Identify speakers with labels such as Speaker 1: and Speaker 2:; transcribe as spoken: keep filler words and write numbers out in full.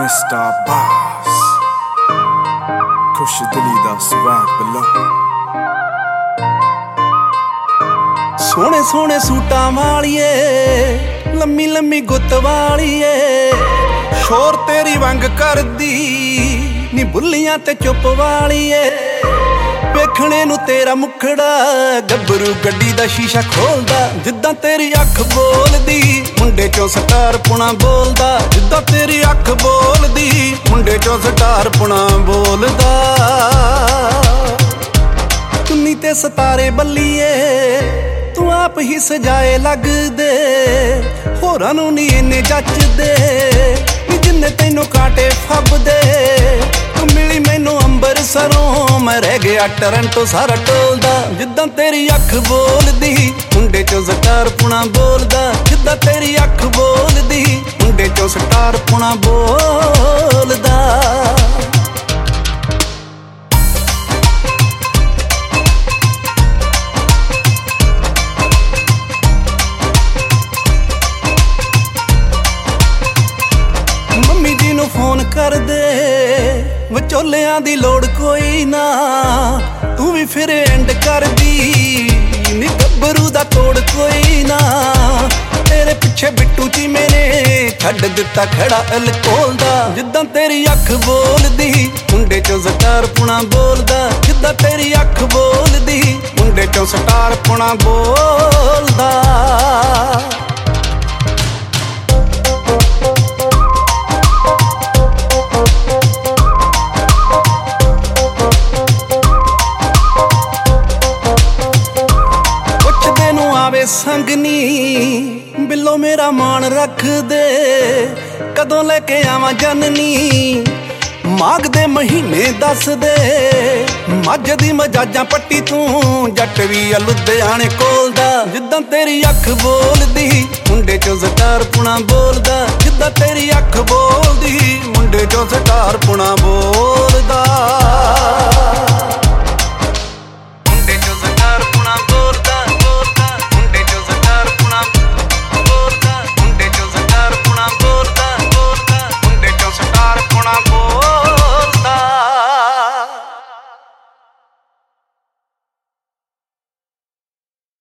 Speaker 1: mister ਬਾਸ ਖੁਸ਼ ਦਿਲੀ ਦਾ swag ਬਲੋ ਸੋਹਣੇ ਸੋਹਣੇ ਸੂਟਾਂ ਵਾਲੀਏ ਲੰਮੀ ਲੰਮੀ ਗੁੱਤ ਵਾਲੀਏ ਸ਼ੋਰ ਤੇਰੀ ਵਾਂਗ ਕਰਦੀ ਨੀ ਬੁੱਲੀਆਂ ਤੇ ਚੁੱਪ ਵਾਲੀਏ ਵੇਖਣੇ ਨੂੰ ਤੇਰਾ ਮੁਖੜਾ ਗੱਭਰੂ ਗੱਡੀ ਦਾ ਸ਼ੀਸ਼ਾ ਖੋਲਦਾ ਜਿੱਦਾਂ ਤੇਰੀ ਅੱਖ ਬੋਲਦੀ ਮੁੰਡੇ ਚੋਂ ਸਟਾਰ ਪੁਣਾ ਬੋਲਦਾ ਜਿੱਦਾਂ ਤੇਰੀ ਅੱਖ ਬੋਲਦੀ ਮੁੰਡੇ ਚੋਂ ਸਟਾਰ ਪੁਣਾ ਬੋਲਦਾ ਚੁੰਨੀ ਤੇ ਸਿਤਾਰੇ ਬੱਲੀਏ ਤੂੰ ਆਪ ਹੀ ਸਜਾਏ ਲੱਗਦੇ ਹੋਰਾਂ ਨੂੰ ਨੀ ਇੰਨੇ ਜੱਚਦੇ ਨੀ ਜਿੰਨੇ ਤੈਨੂੰ ਕਾਂਟੇ ਫੱਬਦੇ ਤੂੰ ਮਿਲੀ ਮੈਨੂੰ ਅੰਬਰਸਰੋਂ ਮੈਂ ਰਹਿ ਗਿਆ ਟੋਰਾਂਟੋ ਸਾਰਾ ਟੋਲਦਾ ਜਿੱਦਾਂ ਤੇਰੀ ਅੱਖ ਬੋਲਦੀ ਮੁੰਡੇ ਚੋਂ ਸਟਾਰ ਪੁਣਾ ਬੋਲਦਾ ਜਿੱਦਾਂ ਤੇਰੀ ਅੱਖ ਬੋਲਦੀ ਮੁੰਡੇ ਚੋਂ ਸਟਾਰ ਪੁਣਾ ਬੋਲਦਾ ਫੋਨ ਕਰਦੇ ਵਿਚੋਲਿਆਂ ਦੀ ਲੋੜ ਕੋਈ ਨਾ ਤੂੰ ਵੀ ਫਿਰ ਐਂਡ ਕਰਦੀ ਨੀ ਗੱਭਰੂ ਦਾ ਤੋੜ ਕੋਈ ਨਾ ਤੇਰੇ ਪਿੱਛੇ ਬਿੱਟੂ ਚੀਮੇ ਨੇ ਛੱਡ ਦਿੱਤਾ ਖੜਾ ਅਲਕੋਲ ਦਾ ਜਿੱਦਾਂ ਤੇਰੀ ਅੱਖ ਬੋਲਦੀ ਮੁੰਡੇ ਚੋਂ ਸਟਾਰ ਪੁਣਾ ਬੋਲਦਾ ਜਿੱਦਾਂ ਤੇਰੀ ਅੱਖ ਬੋਲਦੀ ਮੁੰਡੇ ਚੋਂ ਸਟਾਰ ਪੁਣਾ ਬੋਲਦਾ ਸੰਗਨੀ ਬਿੱਲੋ ਮੇਰਾ ਮਾਣ ਰੱਖਦੇ ਕਦੋਂ ਲੈ ਕੇ ਆਵਾਂ ਜਨਨੀ ਮਾਘ ਦੇ ਮਹੀਨੇ ਦੱਸਦੇ ਮੱਝ ਦੀ ਮਜਾਜਾਂ ਪੱਟੀ ਤੂੰ ਜੱਟ ਵੀ ਆ ਲੁਧਿਆਣੇ ਕੋਲ ਦਾ ਜਿੱਦਾਂ ਤੇਰੀ ਅੱਖ ਬੋਲਦੀ ਮੁੰਡੇ ਚੋਂ ਸਟਾਰ ਪੁਣਾ ਬੋਲਦਾ ਜਿੱਦਾਂ ਤੇਰੀ ਅੱਖ ਬੋਲਦੀ ਮੁੰਡੇ ਚੋਂ ਸਟਾਰ ਪੁਣਾ ਬੋਲ